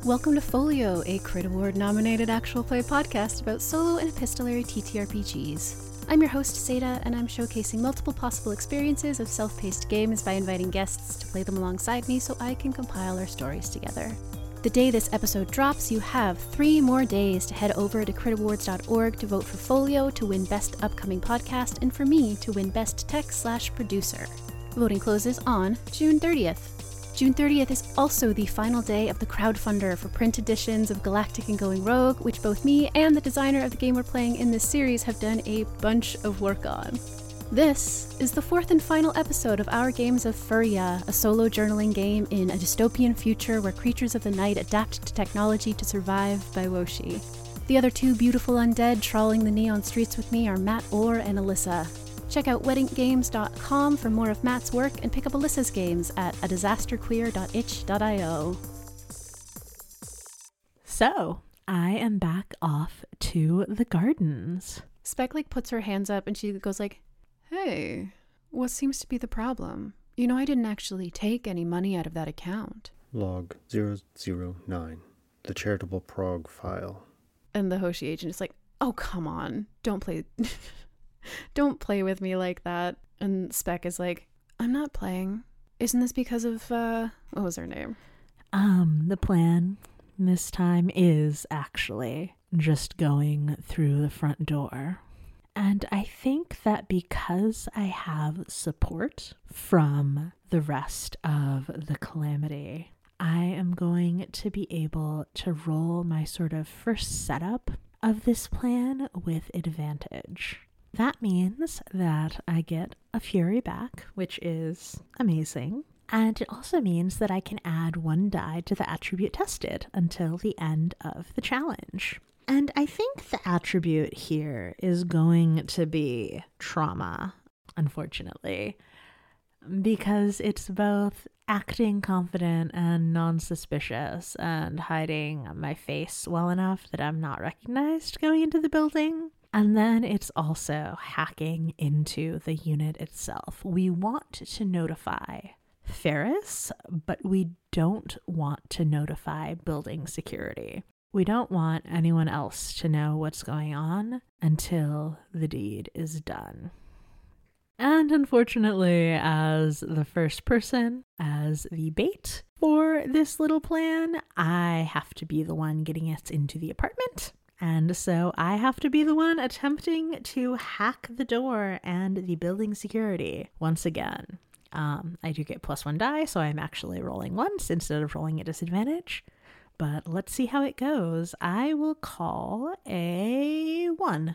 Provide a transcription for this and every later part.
Welcome to Folio, a Crit Award-nominated actual play podcast about solo and epistolary TTRPGs. I'm your host, Seda, and I'm showcasing multiple possible experiences of self-paced games by inviting guests to play them alongside me so I can compile our stories together. The day this episode drops, you have 3 more days to head over to critawards.org to vote for Folio to win Best Upcoming Podcast and for me to win Best Tech/Producer. Voting closes on June 30th. June 30th is also the final day of the crowdfunder for print editions of Galactic and Going Rogue, which both me and the designer of the game we're playing in this series have done a bunch of work on. This is the 4th and final episode of our games of Furia, a solo journaling game in a dystopian future where creatures of the night adapt to technology to survive by Woshi. The other 2 beautiful undead trawling the neon streets with me are Matt Orr and Alyssa. Check out weddinggames.com for more of Matt's work and pick up Alyssa's games at adisasterqueer.itch.io. So, I am back off to the gardens. Spec puts her hands up and she goes hey, what seems to be the problem? You know I didn't actually take any money out of that account. Log 009, the charitable prog file. And the Hoshi agent is oh, come on, don't play with me like that. And Spec is I'm not playing. Isn't this because of, what was her name? The plan this time is actually just going through the front door. And I think that because I have support from the rest of the Calamity, I am going to be able to roll my sort of first setup of this plan with advantage. That means that I get a Fury back, which is amazing. And it also means that I can add 1 die to the attribute tested until the end of the challenge. And I think the attribute here is going to be trauma, unfortunately, because it's both acting confident and non-suspicious and hiding my face well enough that I'm not recognized going into the building. And then it's also hacking into the unit itself. We want to notify Ferris, but we don't want to notify building security. We don't want anyone else to know what's going on until the deed is done. And unfortunately, as the first person, as the bait for this little plan, I have to be the one getting us into the apartment. And so I have to be the one attempting to hack the door and the building security once again. I do get +1 die, so I'm actually rolling once instead of rolling at disadvantage. But let's see how it goes. I will call a 1.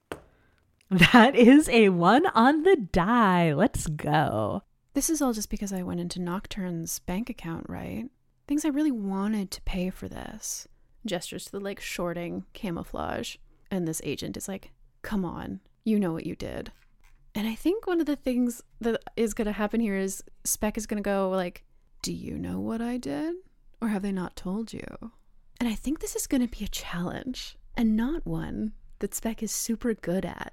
That is a 1 on the die. Let's go. This is all just because I went into Nocturne's bank account, right? Things I really wanted to pay for this. Gestures to the shorting camouflage. And this agent is come on, you know what you did. And I think one of the things that is going to happen here is Spec is going to go do you know what I did? Or have they not told you? And I think this is going to be a challenge and not one that Spec is super good at.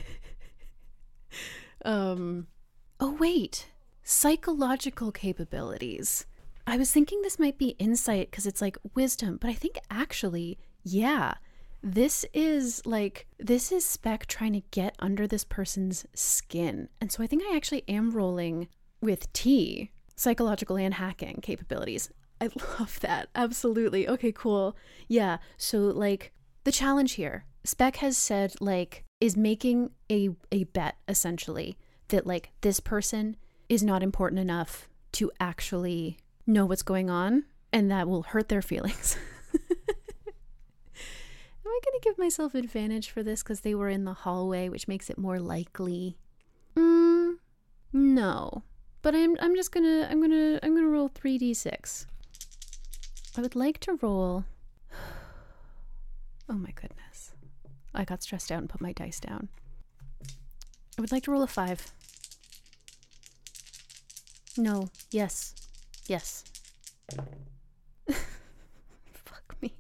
Oh wait, psychological capabilities. I was thinking this might be insight because it's wisdom, but I think actually, yeah, this is Spec trying to get under this person's skin. And so I think I actually am rolling with T, psychological and hacking capabilities. I love that. Absolutely. Okay, cool. Yeah. So the challenge here, Spec has said is making a bet essentially that this person is not important enough to actually know what's going on, and that will hurt their feelings. Am I going to give myself advantage for this because they were in the hallway, which makes it more likely? No. But I'm gonna roll 3d6. I would like to roll. Oh my goodness. I got stressed out and put my dice down. I would like to roll a 5. No. Yes. Yes. Fuck me.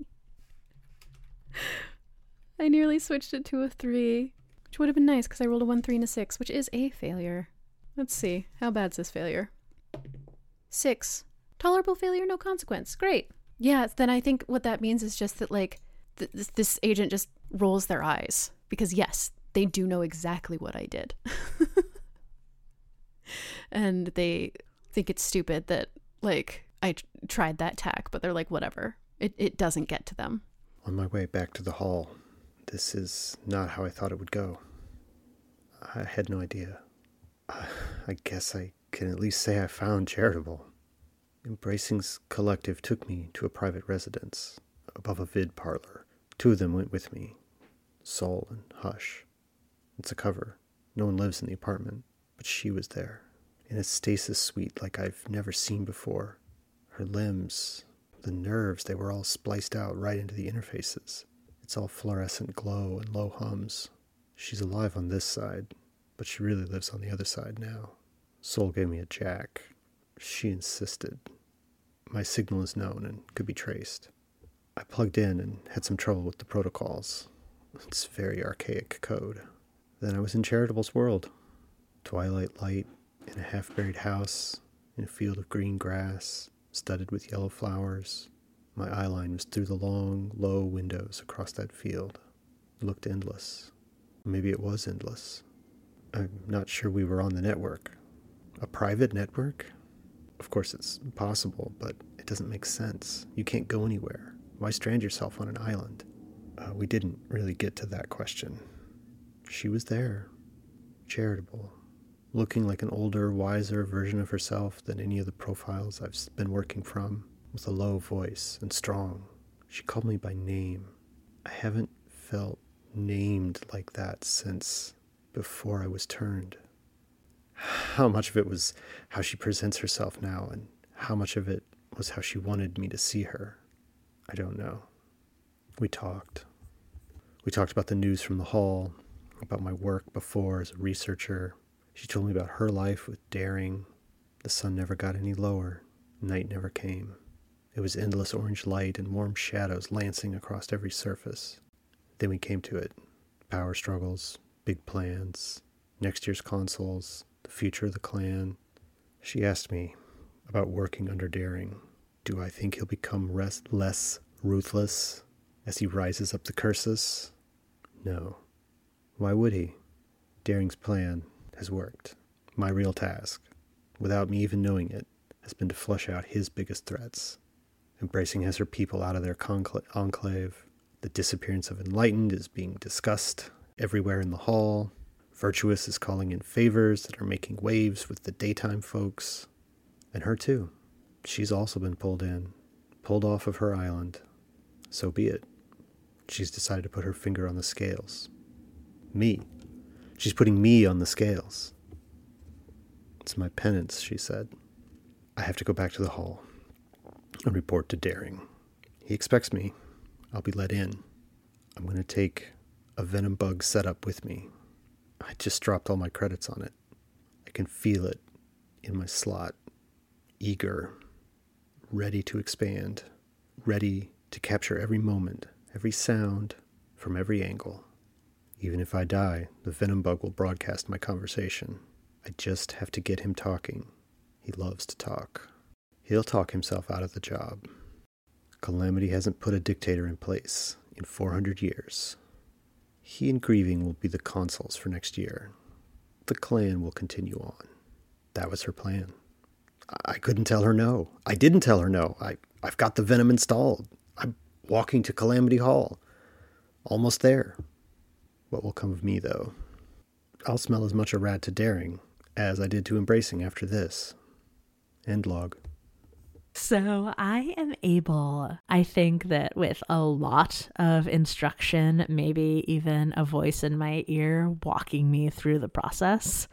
I nearly switched it to a 3, which would have been nice because I rolled a 1, 3, and a 6, which is a failure. Let's see. How bad's this failure? 6. Tolerable failure, no consequence. Great. Yeah, then I think what that means is just that, like, this agent just rolls their eyes. Because, yes, they do know exactly what I did. And they think it's stupid that, like, I tried that tack, but they're like, whatever. It doesn't get to them. On my way back to the hall, this is not how I thought it would go. I had no idea. I guess I can at least say I found Charitable. Embracing's collective took me to a private residence above a vid parlor. 2 of them went with me, Sol and Hush. It's a cover. No one lives in the apartment, but she was there, in a stasis suite like I've never seen before. Her limbs, the nerves, they were all spliced out right into the interfaces. It's all fluorescent glow and low hums. She's alive on this side, but she really lives on the other side now. Sol gave me a jack. She insisted. My signal is known and could be traced. I plugged in and had some trouble with the protocols. It's very archaic code. Then I was in Charitable's world. Twilight light in a half-buried house, in a field of green grass, studded with yellow flowers. My eyeline was through the long, low windows across that field. It looked endless. Maybe it was endless. I'm not sure we were on the network. A private network? Of course it's possible, but it doesn't make sense. You can't go anywhere. Why strand yourself on an island? We didn't really get to that question. She was there, Charitable, looking like an older, wiser version of herself than any of the profiles I've been working from, with a low voice and strong. She called me by name. I haven't felt named like that since before I was turned. How much of it was how she presents herself now, and how much of it was how she wanted me to see her, I don't know. We talked. We talked about the news from the hall, about my work before as a researcher. She told me about her life with Daring. The sun never got any lower. Night never came. It was endless orange light and warm shadows lancing across every surface. Then we came to it. Power struggles, big plans, next year's consoles, the future of the clan. She asked me about working under Daring. Do I think he'll become less ruthless as he rises up the curses? No. Why would he? Daring's plan has worked. My real task, without me even knowing it, has been to flush out his biggest threats. Embracing has her people out of their enclave. The disappearance of Enlightened is being discussed everywhere in the hall. Virtuous is calling in favors that are making waves with the daytime folks. And her too. She's also been pulled off of her island. So be it. She's decided to put her finger on the scales. Me. She's putting me on the scales. It's my penance, she said. I have to go back to the hall and report to Daring. He expects me. I'll be let in. I'm going to take a venom bug setup with me. I just dropped all my credits on it. I can feel it in my slot. Eager. Ready to expand. Ready to capture every moment, every sound, from every angle. Even if I die, the venom bug will broadcast my conversation. I just have to get him talking. He loves to talk. He'll talk himself out of the job. Calamity hasn't put a dictator in place in 400 years. He and Grieving will be the consuls for next year. The clan will continue on. That was her plan. I couldn't tell her no. I didn't tell her no. I've got the venom installed. I'm walking to Calamity Hall. Almost there. What will come of me, though? I'll smell as much a rat to Daring as I did to Embracing after this. End log. So I am able, I think that with a lot of instruction, maybe even a voice in my ear walking me through the process,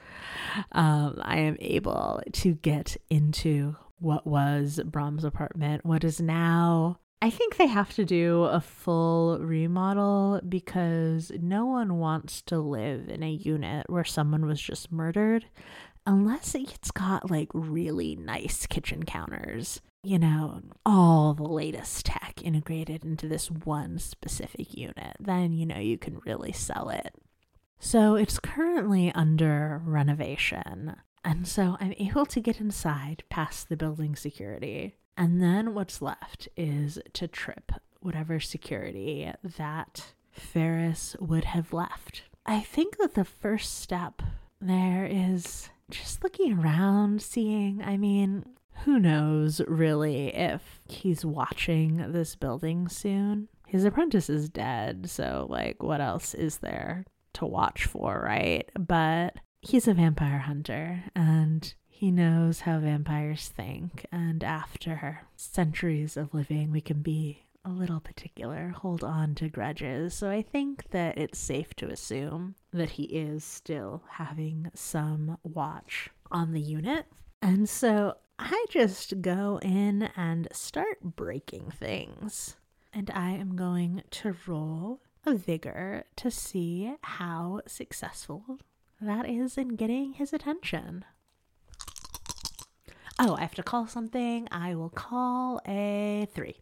I am able to get into what was Brahm's apartment, what is now. I think they have to do a full remodel because no one wants to live in a unit where someone was just murdered unless it's got like really nice kitchen counters. You know, all the latest tech integrated into this one specific unit, then, you know, you can really sell it. So it's currently under renovation. And so I'm able to get inside past the building security. And then what's left is to trip whatever security that Ferris would have left. I think that the first step there is just looking around, seeing, I mean, who knows really if he's watching this building soon. His apprentice is dead, so like what else is there to watch for, right? But he's a vampire hunter and he knows how vampires think, and after centuries of living, we can be a little particular, hold on to grudges. So I think that it's safe to assume that he is still having some watch on the unit. And so I just go in and start breaking things. And I am going to roll a vigor to see how successful that is in getting his attention. Oh, I have to call something. I will call a 3.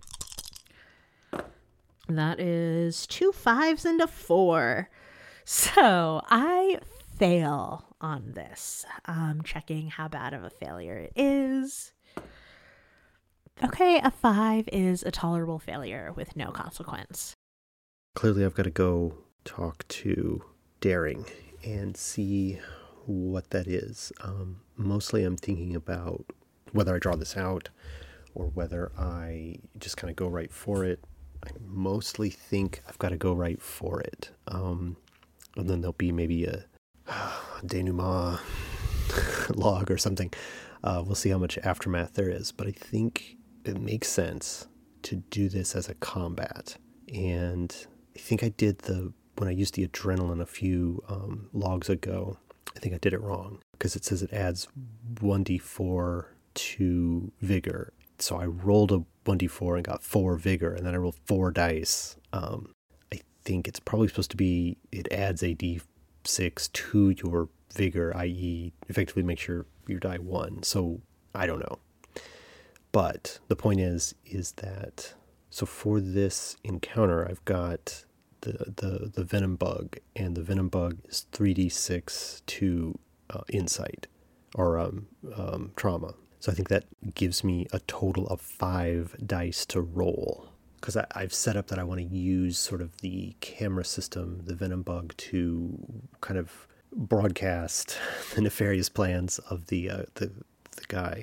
That is 2 5s and a 4. So I fail on this. Checking how bad of a failure it is. Okay, a 5 is a tolerable failure with no consequence. Clearly, I've got to go talk to Daring and see what that is. Mostly I'm thinking about whether I draw this out or whether I just kind of go right for it. I mostly think I've got to go right for it. And then there'll be maybe a denouement log or something. We'll see how much aftermath there is. But I think it makes sense to do this as a combat. And I think I did when I used the adrenaline a few logs ago, I think I did it wrong because it says it adds 1d4 to vigor. So I rolled a 1d4 and got 4 vigor, and then I rolled 4 dice. I think it's probably supposed to be it adds a d6 to your vigor, i.e. effectively makes your die 1. So I don't know. But the point is that, so for this encounter, I've got the venom bug, and the venom bug is 3d6 to insight or trauma. So I think that gives me a total of 5 dice to roll, because I've set up that I want to use sort of the camera system, the venom bug, to kind of broadcast the nefarious plans of the guy.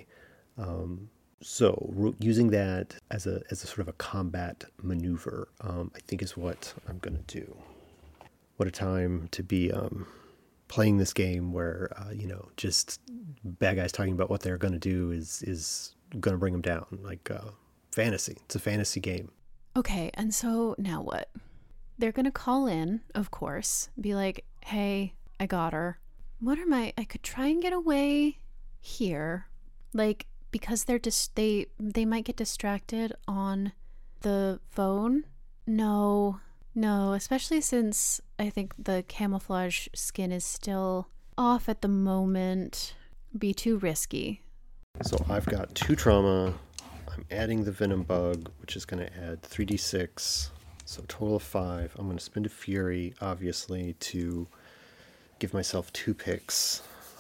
So using that as a sort of a combat maneuver, I think is what I'm going to do. What a time to be playing this game where, just bad guys talking about what they're going to do is going to bring them down. Like fantasy. It's a fantasy game. Okay, and so now what? They're going to call in, of course, be like, hey, I got her. I could try and get away here. Like, because they might get distracted on the phone. No, especially since I think the camouflage skin is still off at the moment. Be too risky. So I've got 2 trauma. I'm adding the venom bug, which is going to add 3d6. So a total of 5. I'm going to spend a fury, obviously, to give myself 2 picks.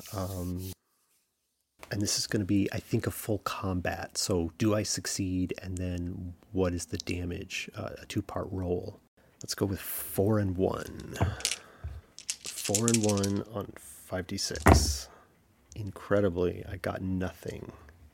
And this is going to be, I think, a full combat. So do I succeed? And then what is the damage? A 2-part roll. Let's go with 4 and 1. 4 and 1 on 5d6. Incredibly, I got nothing.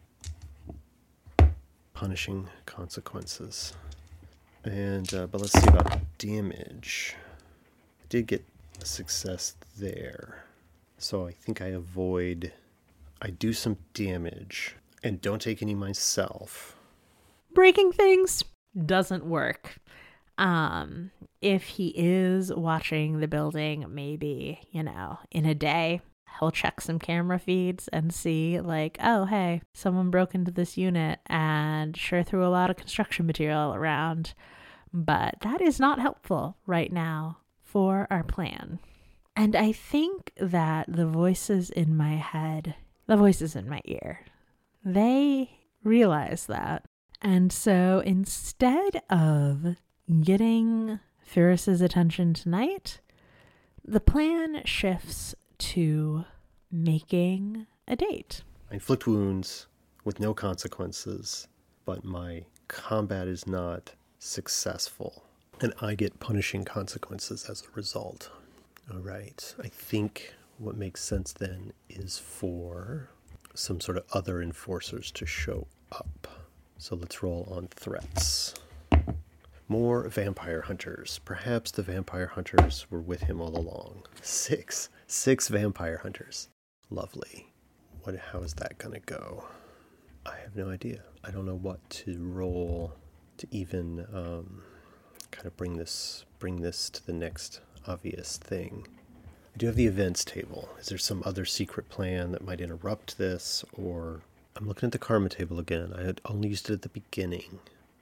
Punishing consequences. And but let's see about damage. I did get a success there. So I think I do some damage and don't take any myself. Breaking things doesn't work. If he is watching the building, maybe, in a day, he'll check some camera feeds and see like, oh, hey, someone broke into this unit and sure threw a lot of construction material around. But that is not helpful right now for our plan. And I think that the voices in my head, the voices in my ear, they realize that. And so instead of getting Ferris's attention tonight, the plan shifts to making a date. I inflict wounds with no consequences but my combat is not successful, and I get punishing consequences as a result. All right, I think what makes sense then is for some sort of other enforcers to show up. So let's roll on threats. More vampire hunters. Perhaps the vampire hunters were with him all along. Six vampire hunters. Lovely. How is that going to go? I have no idea. I don't know what to roll to even kind of bring this to the next obvious thing. I do have the events table. Is there some other secret plan that might interrupt this? Or I'm looking at the karma table again. I had only used it at the beginning.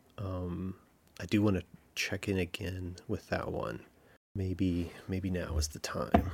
I do want to check in again with that one. Maybe now is the time.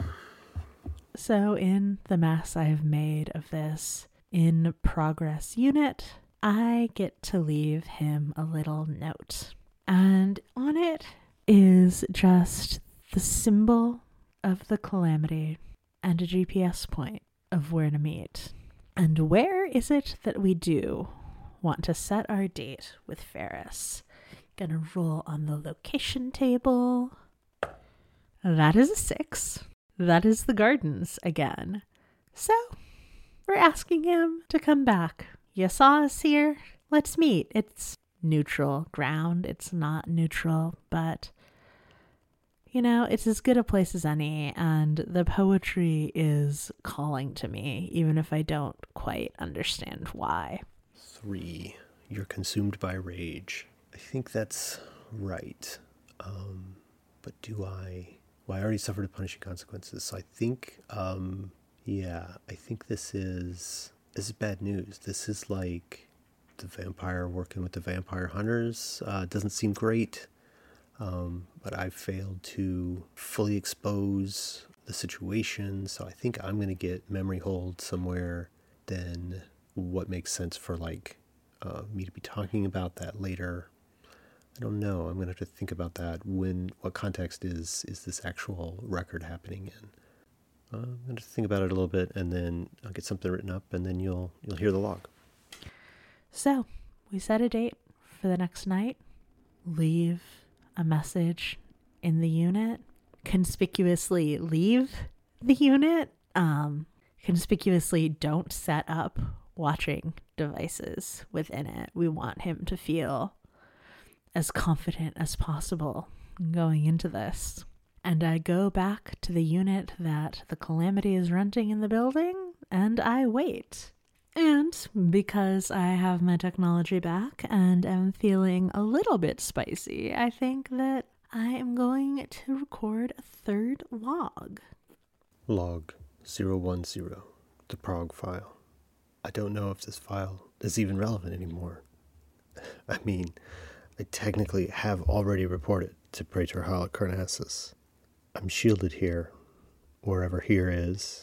So in the mess I have made of this in progress unit, I get to leave him a little note. And on it is just the symbol of the calamity and a GPS point of where to meet. And where is it that we do want to set our date with Ferris? Gonna roll on the location table. That is a 6. That is the gardens again. So we're asking him to come back. You saw us here. Let's meet. It's neutral ground. It's not neutral, but it's as good a place as any, and the poetry is calling to me, even if I don't quite understand why. 3. You're consumed by rage. I think that's right. But do I... Well, I already suffered the punishing consequences, so I think, I think this is bad news. This is like the vampire working with the vampire hunters. Doesn't seem great, but I failed to fully expose the situation, so I think I'm going to get memory hold somewhere. Then what makes sense for me to be talking about that later? I don't know. I'm going to have to think about that. What context is this actual record happening in? I'm going to think about it a little bit, and then I'll get something written up, and then you'll hear the log. So we set a date for the next night. Leave a message in the unit. Conspicuously leave the unit. Conspicuously don't set up watching devices within it. We want him to feel as confident as possible going into this. And I go back to the unit that the calamity is renting in the building, and I wait. And because I have my technology back and am feeling a little bit spicy, I think that I am going to record a third log. Log 010, the Prague file. I don't know if this file is even relevant anymore. I mean, I technically have already reported to Praetor Halicarnassus. I'm shielded here, wherever here is.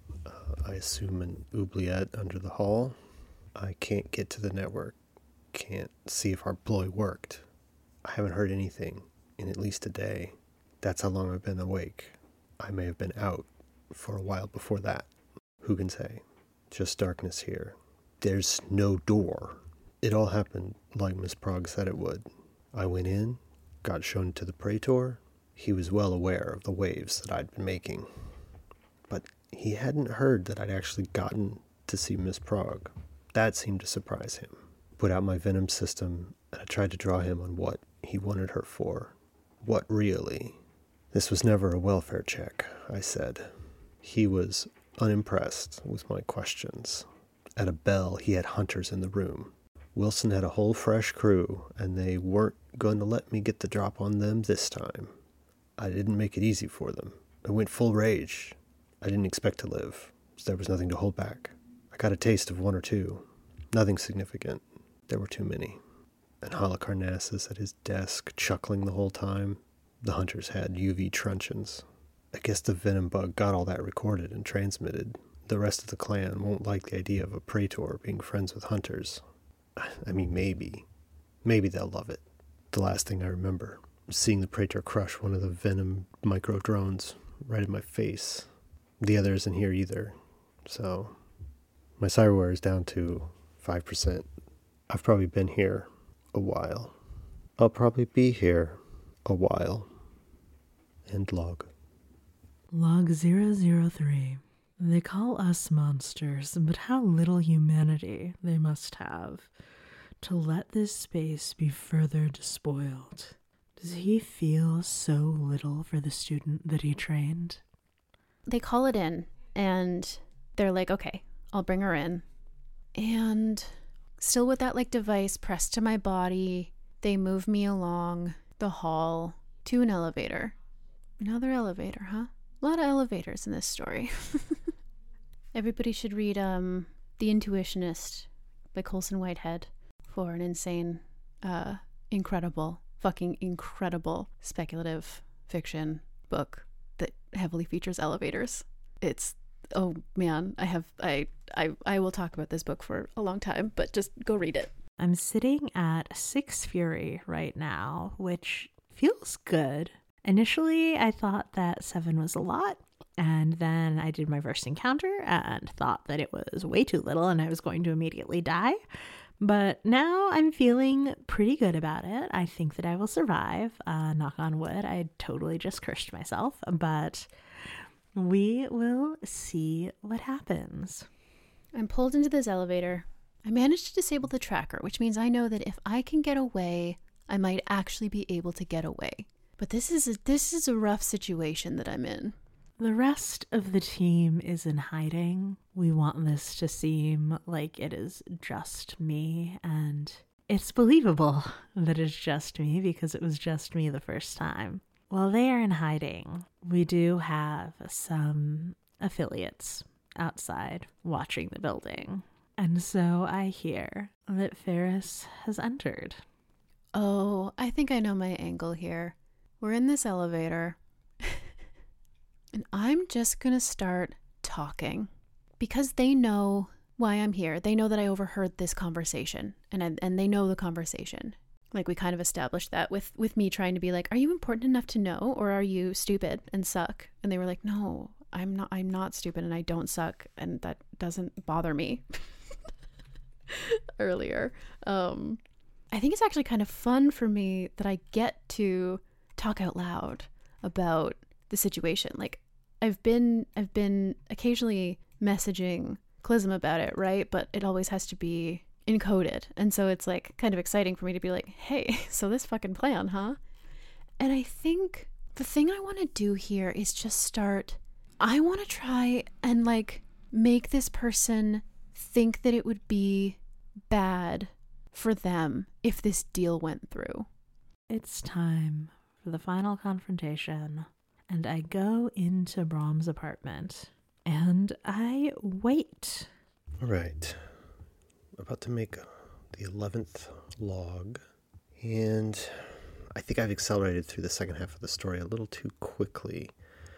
I assume an oubliette under the hall. I can't get to the network. Can't see if our ploy worked. I haven't heard anything in at least a day. That's how long I've been awake. I may have been out for a while before that. Who can say? Just darkness here. There's no door. It all happened like Miss Prague said it would. I went in, got shown to the Praetor. He was well aware of the waves that I'd been making. But he hadn't heard that I'd actually gotten to see Miss Prague. That seemed to surprise him. Put out my venom system, and I tried to draw him on what he wanted her for. What really? This was never a welfare check, I said. He was unimpressed with my questions. At a bell, he had hunters in the room. Wilson had a whole fresh crew, and they weren't going to let me get the drop on them this time. I didn't make it easy for them. I went full rage. I didn't expect to live, so there was nothing to hold back. I got a taste of one or two. Nothing significant. There were too many. And Halicarnassus at his desk, chuckling the whole time. The hunters had UV truncheons. I guess the venom bug got all that recorded and transmitted. The rest of the clan won't like the idea of a Praetor being friends with hunters. I mean, maybe. Maybe they'll love it. The last thing I remember was seeing the Praetor crush one of the venom micro-drones right in my face. The other isn't here either, so my cyberware is down to 5%. I've probably been here a while. I'll probably be here a while. End log. Log 003. They call us monsters, but how little humanity they must have to let this space be further despoiled. Does he feel so little for the student that he trained? They call it in, and they're like, okay, I'll bring her in. And still with that like device pressed to my body, they move me along the hall to an elevator. Another elevator, huh? A lot of elevators in this story. Everybody should read The Intuitionist by Colson Whitehead for an insane, incredible, fucking incredible speculative fiction book that heavily features elevators. It's, oh man, I will talk about this book for a long time, but just go read it. I'm sitting at 6 Fury right now, which feels good. Initially, I thought that 7 was a lot, and then I did my first encounter and thought that it was way too little and I was going to immediately die. But now I'm feeling pretty good about it. I think that I will survive. Knock on wood. I totally just cursed myself, but we will see what happens. I'm pulled into this elevator. I managed to disable the tracker, which means I know that if I can get away, I might actually be able to get away. But this is a rough situation that I'm in. The rest of the team is in hiding. We want this to seem like it is just me, and it's believable that it's just me because it was just me the first time. While they are in hiding, we do have some affiliates outside watching the building. And so I hear that Ferris has entered. Oh, I think I know my angle here. We're in this elevator, and I'm just gonna start talking because they know why I'm here. They know that I overheard this conversation, and they know the conversation. Like, we kind of established that with me trying to be like, are you important enough to know, or are you stupid and suck? And they were like, no, I'm not stupid and I don't suck, and that doesn't bother me. Earlier. I think it's actually kind of fun for me that I get to talk out loud about the situation. Like, I've been occasionally messaging Clism about it, right? But it always has to be encoded. And so it's like kind of exciting for me to be like, hey, so this fucking plan, huh? And I think the thing I want to do here is just I want to try and like make this person think that it would be bad for them if this deal went through. It's time for the final confrontation, and I go into Brahm's apartment, and I wait. All right. About to make the 11th log, and I think I've accelerated through the second half of the story a little too quickly,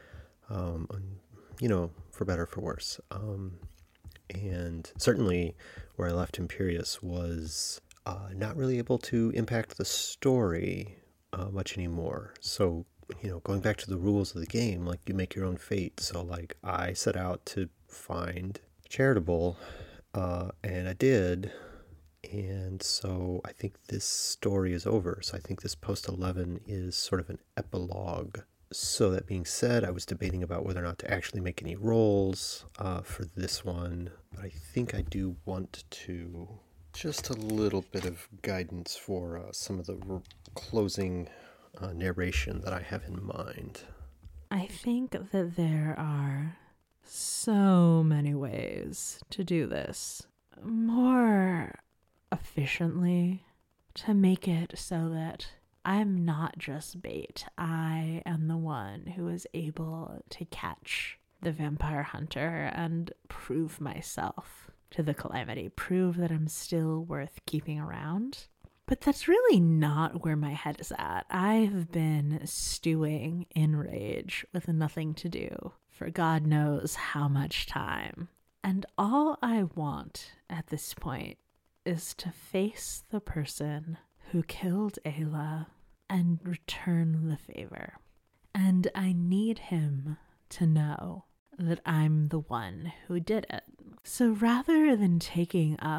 for better or for worse. And certainly where I left Imperius was not really able to impact the story much anymore. So, going back to the rules of the game, like, you make your own fate. So, like, I set out to find Charitable, and I did. And so I think this story is over. So I think this post 11 is sort of an epilogue. So that being said, I was debating about whether or not to actually make any rolls for this one. But I think I do want to just a little bit of guidance for some of the closing narration that I have in mind. I think that there are so many ways to do this more efficiently, to make it so that I'm not just bait. I am the one who is able to catch the vampire hunter and prove myself to the Calamity, prove that I'm still worth keeping around. But that's really not where my head is at. I've been stewing in rage with nothing to do for God knows how much time. And all I want at this point is to face the person who killed Ayla and return the favor. And I need him to know that I'm the one who did it. So rather than taking up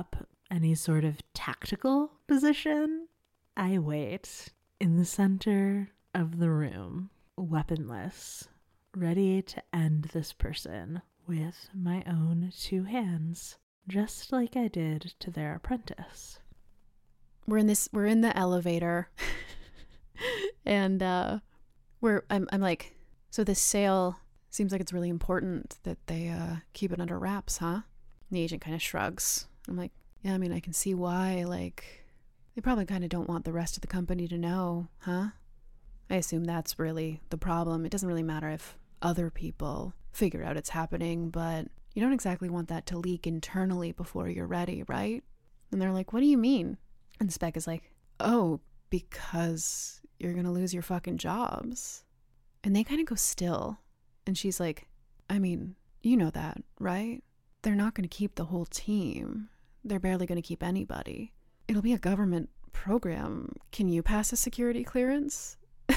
any sort of tactical position, I wait in the center of the room, weaponless, ready to end this person with my own 2 hands, just like I did to their apprentice. We're in the elevator and I'm like, so this sale seems like it's really important that they keep it under wraps, huh? And the agent kind of shrugs. I'm like, yeah, I mean, I can see why. Like, they probably kind of don't want the rest of the company to know, huh? I assume that's really the problem. It doesn't really matter if other people figure out it's happening, but you don't exactly want that to leak internally before you're ready, right? And they're like, what do you mean? And Spec is like, oh, because you're going to lose your fucking jobs. And they kind of go still. And she's like, I mean, you know that, right? They're not going to keep the whole team. They're barely going to keep anybody. It'll be a government program. Can you pass a security clearance?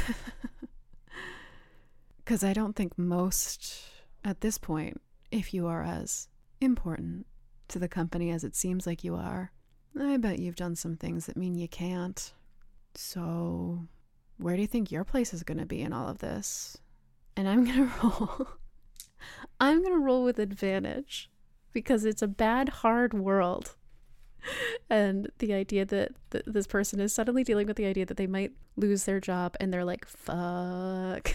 Because I don't think most, at this point, if you are as important to the company as it seems like you are, I bet you've done some things that mean you can't. So, where do you think your place is going to be in all of this? And I'm going to roll. I'm going to roll with advantage because it's a bad, hard world. And the idea that this person is suddenly dealing with the idea that they might lose their job and they're like, fuck.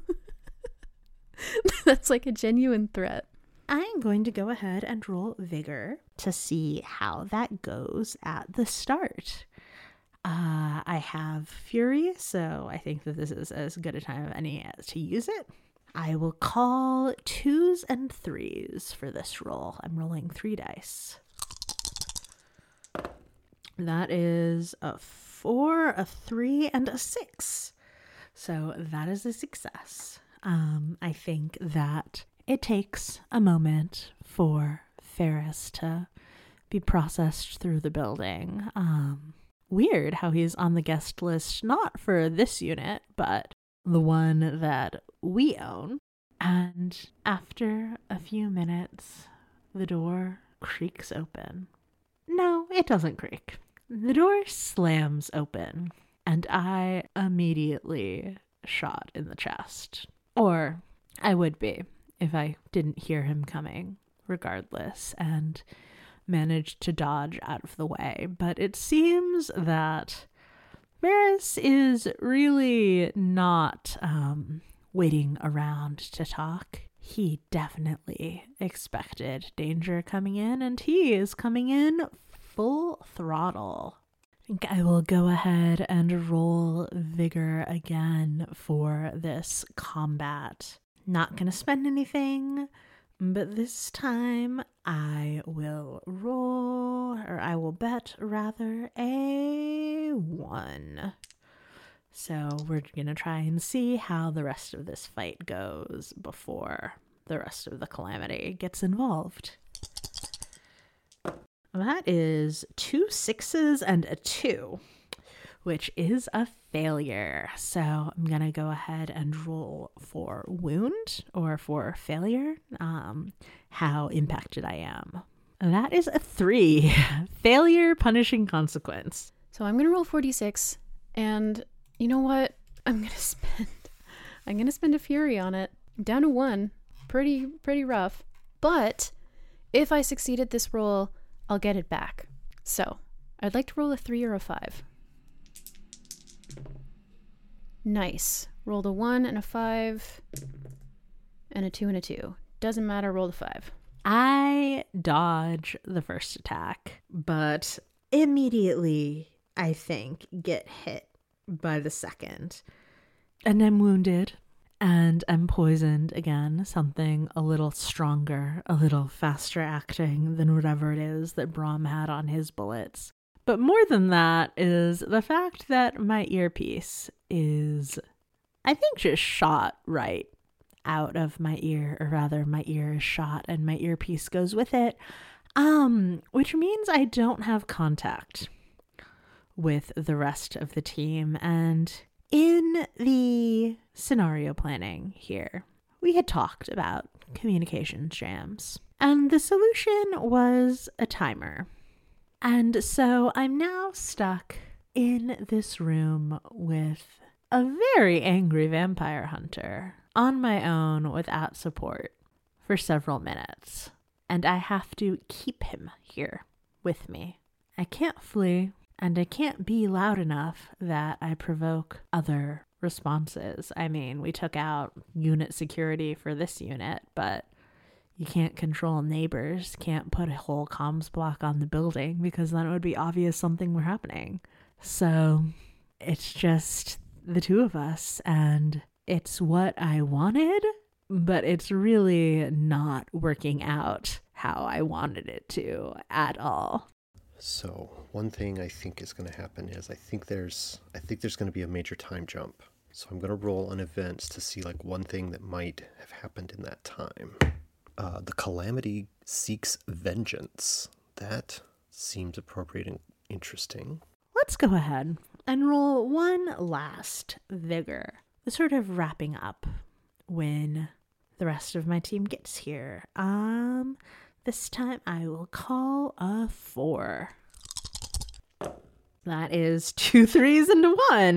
That's like a genuine threat. I'm going to go ahead and roll Vigor to see how that goes at the start. I have Fury, so I think that this is as good a time of any as to use it. I will call 2s and 3s for this roll. I'm rolling 3 dice. That is a 4, a 3, and a 6. So that is a success. I think that it takes a moment for Ferris to be processed through the building. Weird how he's on the guest list, not for this unit, but the one that we own. And after a few minutes, the door creaks open. No, it doesn't creak. The door slams open, and I immediately shot in the chest. Or I would be if I didn't hear him coming, regardless, and managed to dodge out of the way. But it seems that Ferris is really not waiting around to talk. He definitely expected danger coming in, and he is coming in full throttle. I think I will go ahead and roll Vigor again for this combat. Not gonna spend anything, but this time I will bet rather a 1. So we're gonna try and see how the rest of this fight goes before the rest of the calamity gets involved. That is 2 6s and a 2, which is a failure. So I'm going to go ahead and roll for wound or for failure, how impacted I am. That is a 3. Failure, punishing consequence. So I'm going to roll 46, and you know what? I'm going to spend a fury on it. I'm down to 1. Pretty rough. But if I succeeded this roll, I'll get it back. So I'd like to roll a 3 or a 5. Nice. Rolled a 1 and a 5 and a 2 and a 2. Doesn't matter, rolled a 5. I dodge the first attack, but immediately, I think, get hit by the second. And I'm wounded, and I'm poisoned again, something a little stronger, a little faster acting than whatever it is that Braum had on his bullets. But more than that is the fact that my earpiece is, I think, just shot right out of my ear, or rather my ear is shot and my earpiece goes with it, which means I don't have contact with the rest of the team. And in the scenario planning here, we had talked about communication jams, and the solution was a timer. And so I'm now stuck in this room with a very angry vampire hunter on my own without support for several minutes. And I have to keep him here with me. I can't flee, and I can't be loud enough that I provoke other responses. I mean, we took out unit security for this unit, but you can't control neighbors, can't put a whole comms block on the building because then it would be obvious something were happening. So it's just the two of us, and it's what I wanted, but it's really not working out how I wanted it to at all. So one thing I think is going to happen is I think there's going to be a major time jump. So I'm going to roll on events to see like one thing that might have happened in that time. The Calamity seeks vengeance. That seems appropriate and interesting. Let's go ahead and roll one last vigor. The sort of wrapping up when the rest of my team gets here. This time I will call a 4. That is 2 3s into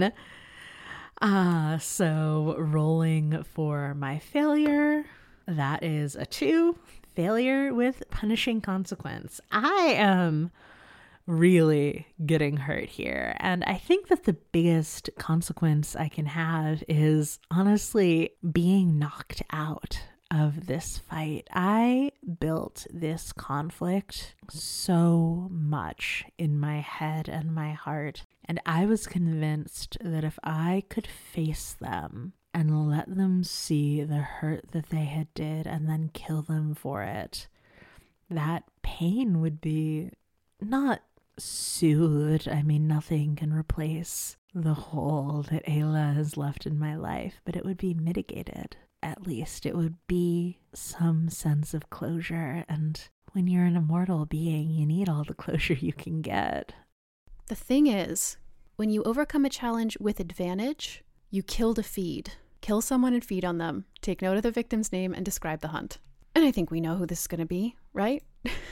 1. So rolling for my failure, that is a 2. Failure with punishing consequence. I am really getting hurt here. And I think that the biggest consequence I can have is honestly being knocked out of this fight. I built this conflict so much in my head and my heart, and I was convinced that if I could face them and let them see the hurt that they had did and then kill them for it, that pain would be not soothed. I mean, nothing can replace the hole that Ayla has left in my life, but it would be mitigated. At least it would be some sense of closure. And when you're an immortal being, you need all the closure you can get. The thing is, when you overcome a challenge with advantage, you kill to feed. Kill someone and feed on them. Take note of the victim's name and describe the hunt. And I think we know who this is going to be, right?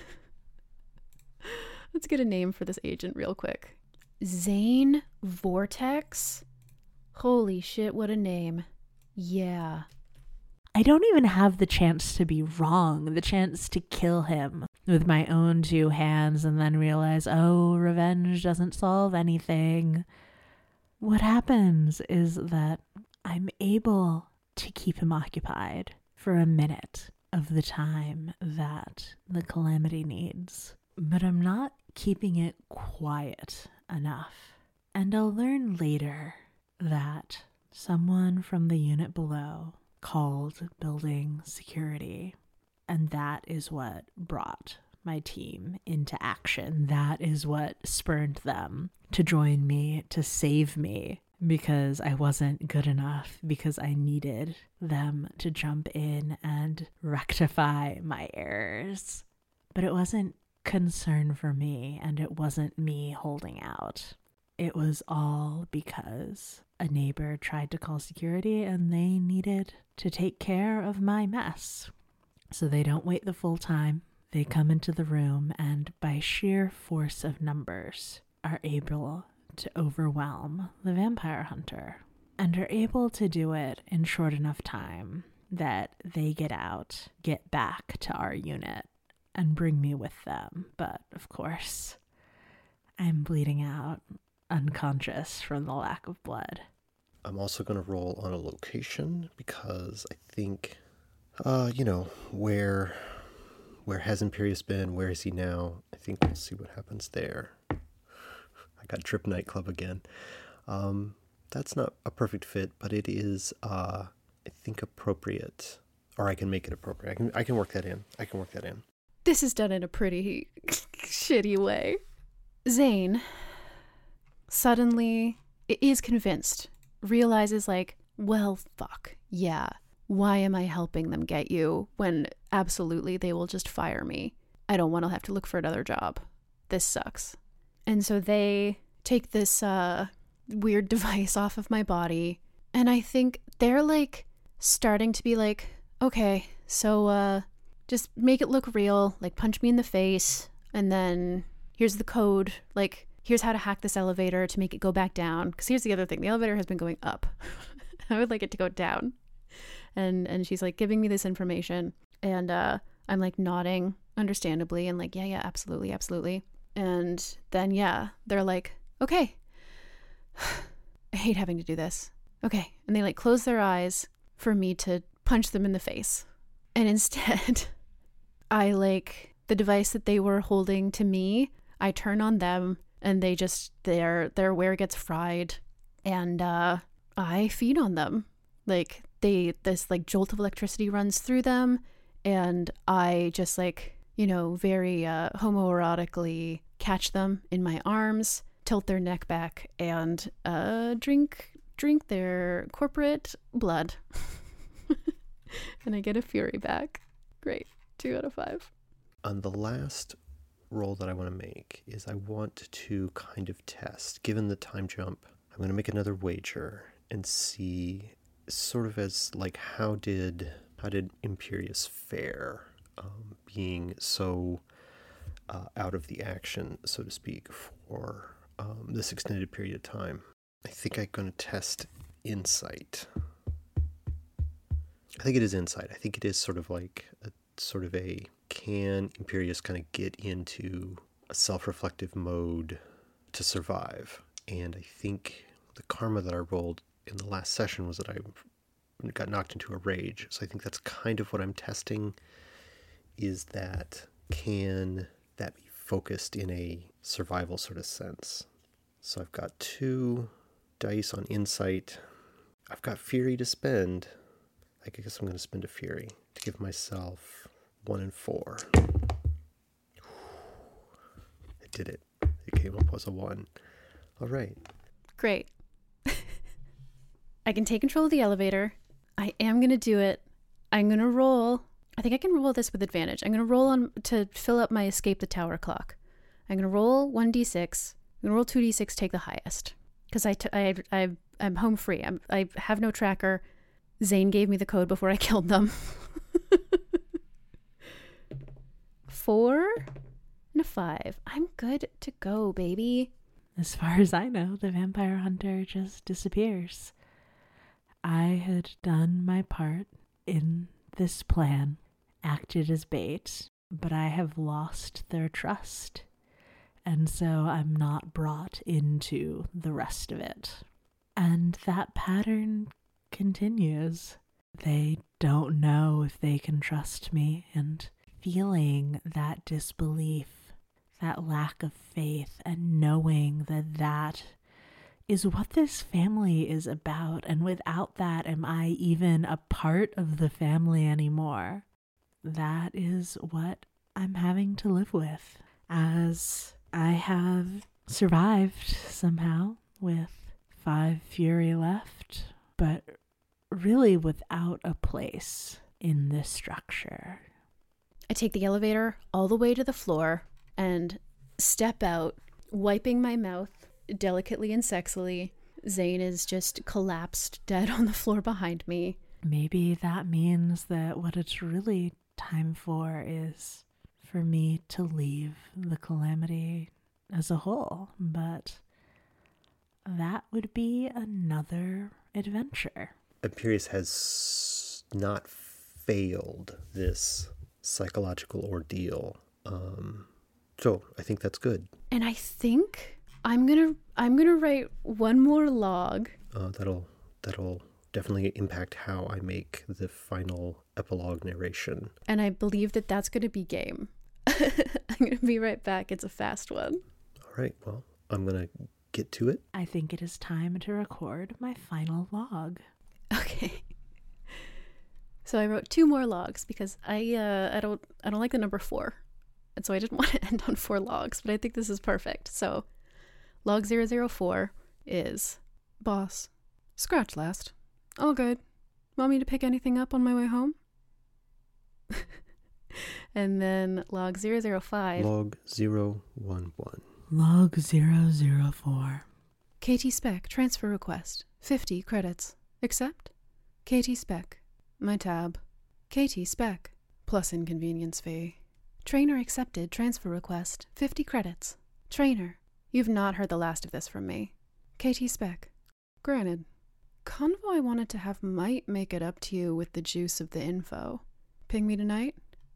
Let's get a name for this agent real quick. Zane Vortex? Holy shit, what a name. Yeah. I don't even have the chance to be wrong, the chance to kill him with my own 2 hands and then realize, oh, revenge doesn't solve anything. What happens is that I'm able to keep him occupied for a minute of the time that the Calamity needs, but I'm not keeping it quiet enough. And I'll learn later that someone from the unit below called building security, and that is what brought my team into action. That is what spurred them to join me, to save me, because I wasn't good enough, because I needed them to jump in and rectify my errors. But it wasn't concern for me, and it wasn't me holding out. It was all because a neighbor tried to call security and they needed to take care of my mess. So they don't wait the full time. They come into the room and by sheer force of numbers are able to overwhelm the vampire hunter and are able to do it in short enough time that they get out, get back to our unit, and bring me with them. But of course, I'm bleeding out, unconscious from the lack of blood. I'm also going to roll on a location because I think, where has Imperius been? Where is he now? I think we'll see what happens there. I got Trip Nightclub again. That's not a perfect fit, but it is, I think, appropriate. Or I can make it appropriate. I can work that in. This is done in a pretty shitty way. Zane suddenly is convinced, realizes like, well, fuck, yeah. Why am I helping them get you when absolutely they will just fire me? I don't want to have to look for another job. This sucks. And so they take this weird device off of my body, and I think they're like starting to be like, okay, so just make it look real, like punch me in the face, and then, here's the code, like, here's how to hack this elevator to make it go back down. Because here's the other thing, the elevator has been going up. I would like it to go down. And she's like giving me this information, and I'm like nodding understandably and like, yeah, absolutely. And then, they're like, okay, I hate having to do this. Okay. And they like close their eyes for me to punch them in the face. And instead, I like the device that they were holding to me, I turn on them, and they just, their ware gets fried, and I feed on them. Like this like jolt of electricity runs through them, and I just like, very homoerotically catch them in my arms, tilt their neck back, and drink their corporate blood. And I get a fury back. Great. 2 out of 5. On the last roll that I want to make is I want to kind of test, given the time jump, I'm going to make another wager and see sort of as like how did Imperius fare, being so out of the action, so to speak, for this extended period of time. I think I'm going to test insight. I think it is insight. I think it is sort of a can Imperius kind of get into a self-reflective mode to survive? And I think the karma that I rolled in the last session was that I got knocked into a rage. So I think that's kind of what I'm testing, is that can that be focused in a survival sort of sense? So I've got 2 dice on insight. I've got fury to spend. I guess I'm going to spend a fury to give myself 1 and 4. I did it. It came up as a 1. All right. Great. I can take control of the elevator. I am going to do it. I'm going to roll. I think I can roll this with advantage. I'm going to roll to fill up my escape the tower clock. I'm going to roll 1d6. I'm going to roll 2d6, take the highest. Because I'm home free. I have no tracker. Zane gave me the code before I killed them. 4 and a 5. I'm good to go, baby. As far as I know, the vampire hunter just disappears. I had done my part in this plan, acted as bait, but I have lost their trust. And so I'm not brought into the rest of it. And that pattern continues. They don't know if they can trust me, and feeling that disbelief, that lack of faith, and knowing that is what this family is about, and without that, am I even a part of the family anymore? That is what I'm having to live with, as I have survived somehow with 5 fury left, but really without a place in this structure. I take the elevator all the way to the floor and step out, wiping my mouth delicately and sexily. Zane is just collapsed dead on the floor behind me. Maybe that means that what it's really time for is for me to leave the calamity as a whole, but that would be another adventure. Imperius has not failed this psychological ordeal, so I think that's good. And I think I'm gonna write one more log. That'll definitely impact how I make the final epilogue narration. And I believe that that's gonna be game. I'm gonna be right back. It's a fast one. All right. Well, I'm gonna get to it. I think it is time to record my final log. Okay. So I wrote 2 more logs because I don't like the number 4. And so I didn't want to end on 4 logs, but I think this is perfect. So log 004 is boss. Scratch last. All good. Want me to pick anything up on my way home? And then log 005. Log 011. Log 004. KT Spec transfer request. 50 credits. Accept. KT Spec. My tab. KT Spec. Plus inconvenience fee. Trainer accepted transfer request. 50 credits. Trainer, you've not heard the last of this from me. KT Spec. Granted, Convoy wanted to have might make it up to you with the juice of the info. Ping me tonight?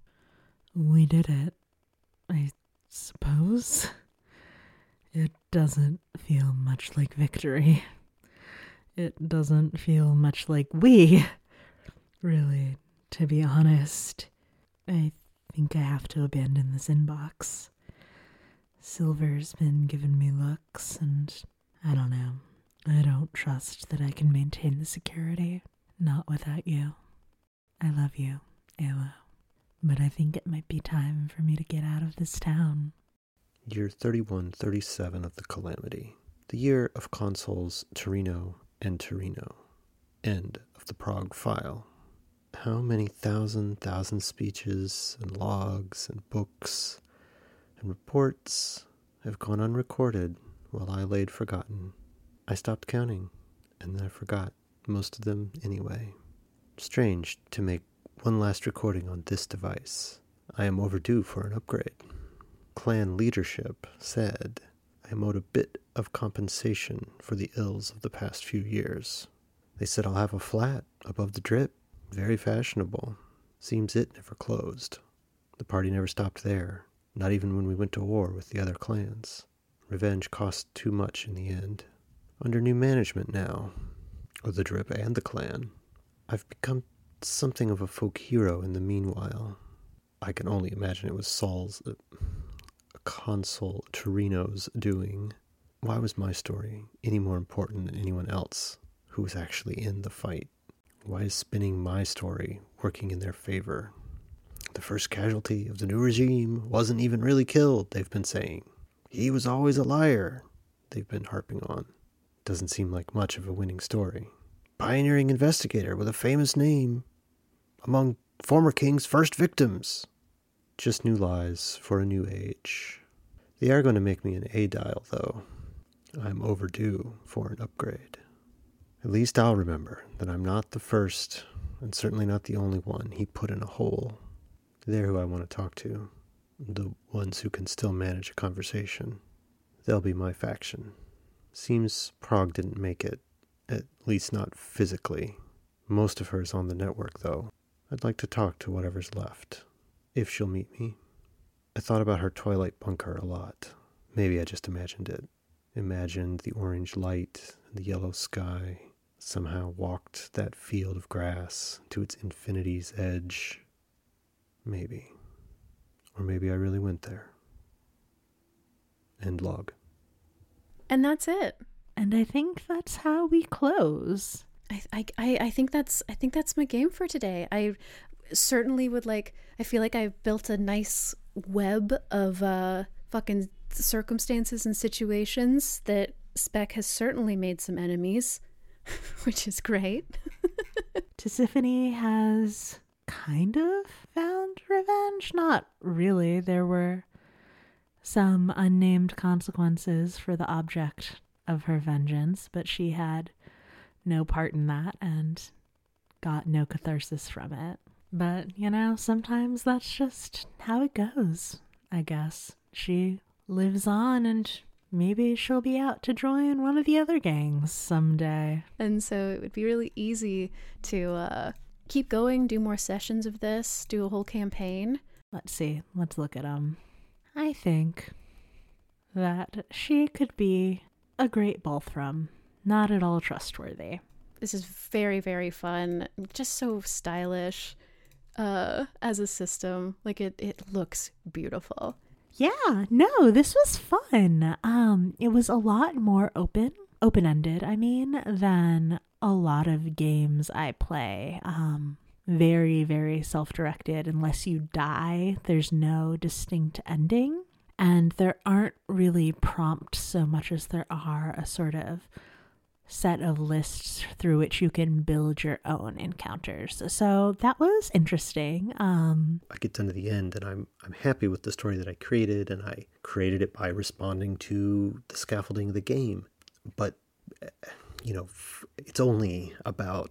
We did it, I suppose. It doesn't feel much like victory. It doesn't feel much like we. Really, to be honest, I think I have to abandon this inbox. Silver's been giving me looks, and I don't know. I don't trust that I can maintain the security. Not without you. I love you, Ayla. But I think it might be time for me to get out of this town. Year 3137 of the Calamity. The year of consoles Torino and Torino. End of the Prague file. How many thousand speeches and logs and books and reports have gone unrecorded while I laid forgotten? I stopped counting, and then I forgot most of them anyway. Strange to make one last recording on this device. I am overdue for an upgrade. Clan leadership said I am owed a bit of compensation for the ills of the past few years. They said I'll have a flat above the drip. Very fashionable. Seems it never closed. The party never stopped there, not even when we went to war with the other clans. Revenge cost too much in the end. Under new management now, of the drip and the clan, I've become something of a folk hero in the meanwhile. I can only imagine it was Saul's, Consul Torino's doing. Why was my story any more important than anyone else who was actually in the fight? Why is spinning my story working in their favor? The first casualty of the new regime wasn't even really killed, they've been saying. He was always a liar, they've been harping on. Doesn't seem like much of a winning story. Pioneering investigator with a famous name among former king's first victims. Just new lies for a new age. They are going to make me an A-dial, though. I'm overdue for an upgrade. At least I'll remember that I'm not the first, and certainly not the only one he put in a hole. They're who I want to talk to. The ones who can still manage a conversation. They'll be my faction. Seems Prague didn't make it, at least not physically. Most of her is on the network, though. I'd like to talk to whatever's left, if she'll meet me. I thought about her twilight bunker a lot. Maybe I just imagined it. Imagined the orange light and the yellow sky. Somehow walked that field of grass to its infinity's edge. Maybe. Or maybe I really went there. End log. And that's it. And I think that's how we close. I think that's my game for today. I certainly would like. I feel like I've built a nice web of fucking circumstances and situations that Spec has certainly made some enemies, which is great. Tisiphone has kind of found revenge. Not really. There were some unnamed consequences for the object of her vengeance, but she had no part in that and got no catharsis from it. But, you know, sometimes that's just how it goes, I guess. She lives on, and maybe she'll be out to join one of the other gangs someday. And so it would be really easy to keep going, do more sessions of this, do a whole campaign. Let's see. Let's look at them. I think that she could be a great Balthrum. Not at all trustworthy. This is very, very fun. Just so stylish as a system. Like it looks beautiful. Yeah, no, this was fun. It was a lot more open-ended, than a lot of games I play. Very, very self-directed. Unless you die, there's no distinct ending. And there aren't really prompts so much as there are a sort of set of lists through which you can build your own encounters. So that was interesting. I get done to the end and I'm happy with the story that I created, and I created it by responding to the scaffolding of the game. But, you know, it's only about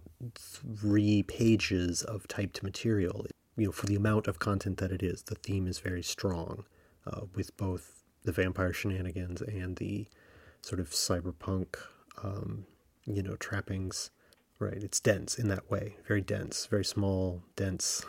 3 pages of typed material. You know, for the amount of content that it is, the theme is very strong, with both the vampire shenanigans and the sort of cyberpunk, trappings. Right. It's dense in that way. Very dense, very small, dense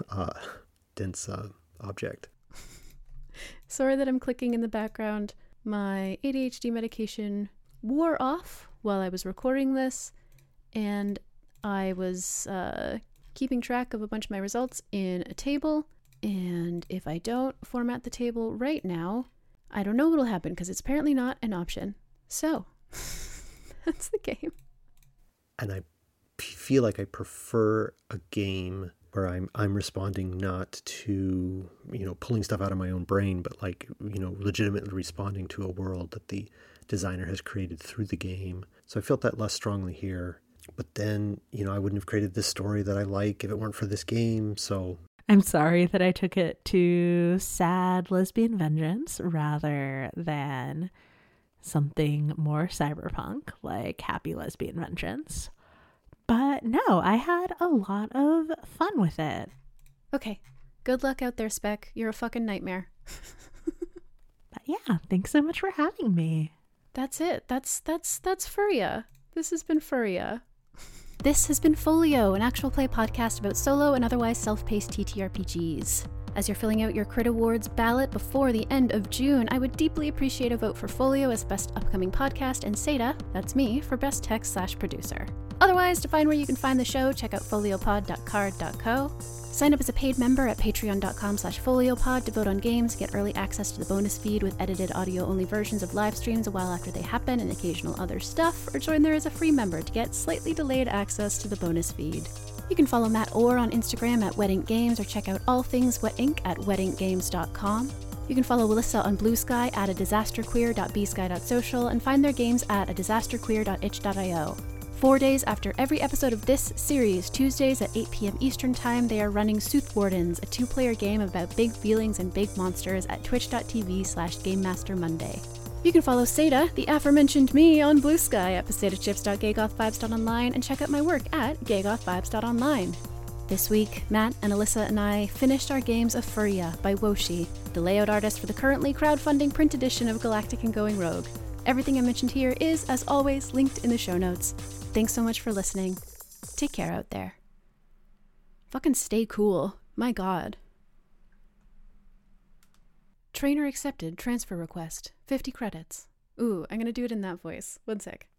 object. Sorry that I'm clicking in the background. My ADHD medication wore off while I was recording this, and I was keeping track of a bunch of my results in a table, and if I don't format the table right now, I don't know what'll happen because it's apparently not an option. So, that's the game. And I feel like I prefer a game where I'm responding not to, pulling stuff out of my own brain, but legitimately responding to a world that the designer has created through the game. So I felt that less strongly here. But then, I wouldn't have created this story that I like if it weren't for this game. So I'm sorry that I took it to sad lesbian vengeance rather than something more cyberpunk like happy lesbian vengeance. But no, I had a lot of fun with it. Okay. Good luck out there, Spec. You're a fucking nightmare. But yeah, thanks so much for having me. That's it. That's Furia. This has been Furia. This has been Folio, an actual play podcast about solo and otherwise self-paced TTRPGs. As you're filling out your Crit Awards ballot before the end of June, I would deeply appreciate a vote for Folio as Best Upcoming Podcast and Seda, that's me, for Best Text/Producer. Otherwise, to find where you can find the show, check out foliopod.card.co. Sign up as a paid member at patreon.com/foliopod to vote on games, get early access to the bonus feed with edited audio-only versions of live streams a while after they happen and occasional other stuff, or join there as a free member to get slightly delayed access to the bonus feed. You can follow Matt Orr on Instagram at Wet Ink Games or check out all things Wet Ink at wetinkgames.com. You can follow Alyssa on Blue Sky at adisasterqueer.bsky.social and find their games at adisasterqueer.itch.io. 4 days after every episode of this series, Tuesdays at 8 p.m. Eastern Time, they are running Sooth Wardens, a 2-player game about big feelings and big monsters at twitch.tv/GameMasterMonday. You can follow Seda, the aforementioned me, on Blue Sky at posetachips.gaygothvibes.online and check out my work at gaygothvibes.online. This week, Matt and Alyssa and I finished our games of Furia by Woshi, the layout artist for the currently crowdfunding print edition of Galactic and Going Rogue. Everything I mentioned here is, as always, linked in the show notes. Thanks so much for listening. Take care out there. Fucking stay cool. My God. Trainer accepted. Transfer request. 50 credits. Ooh, I'm gonna do it in that voice. 1 sec.